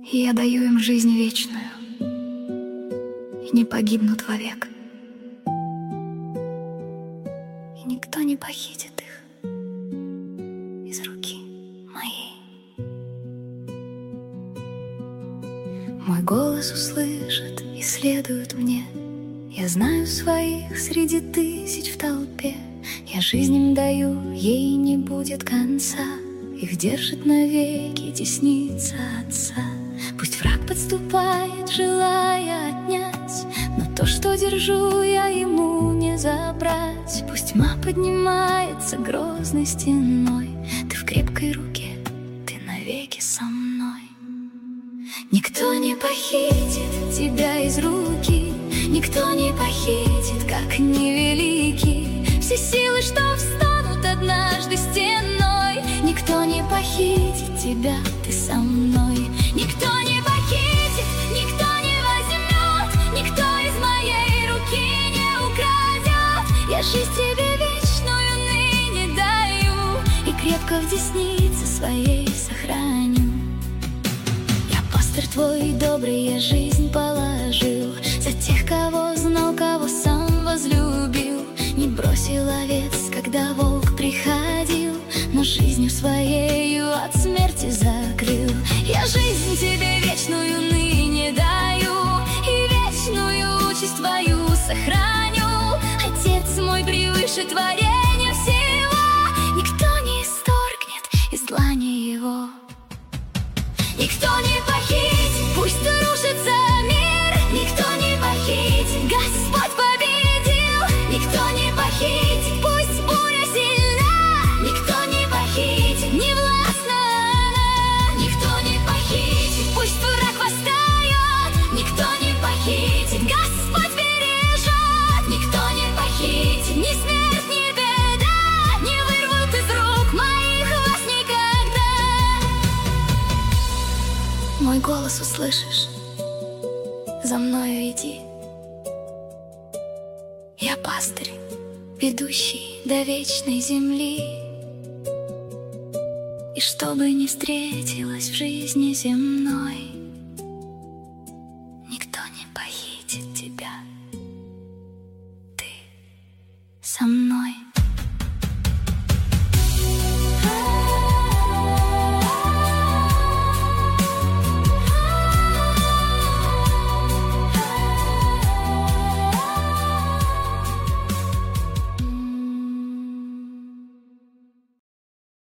И я даю им жизнь вечную, и не погибнут вовек. И никто не похитит их из руки моей. Мой голос услышат и следуют мне. Я знаю своих среди тысяч в толпе. Я жизнь им даю, ей не будет конца. Их держит навеки десница Отца. Пусть враг подступает, желая отнять, но то, что держу, я ему не забрать. Пусть тьма поднимается грозной стеной, ты в крепкой руке, ты навеки со мной. Никто не похитит тебя из руки, никто не похитит, как невеликий. Все силы, что встанут однажды стеной, никто не похитит тебя, ты со мной. Никто не похитит, никто не возьмет, никто из моей руки не украдет. Я жизнь тебе вечную ныне даю, и крепко в деснице своей сохраню. Я пастырь твой добрый, я жизнь положил за тех, кого знал, кого сам возлюбил. Не бросил овец, когда волк приходил, но жизнью своею от смерти закрыл. Я жизнь тебе вечную ныне даю, и вечную участь твою сохраню. Отец мой превыше творения всего, никто не исторгнет из длани его. Никто не похитит, пусть рушится мир, никто не похитит, Господь победил. Никто не похитит, пусть буря сильна, никто не похитит, не властна она. Никто не похитит, пусть враг восстает, никто не похитит, Господь бережет. Никто не похитит, ни смерть, ни беда не вырвут из рук моих вас никогда. Мой голос услышишь, за мною иди. Я пастырь, ведущий до вечной земли. И что бы ни встретилось в жизни земной,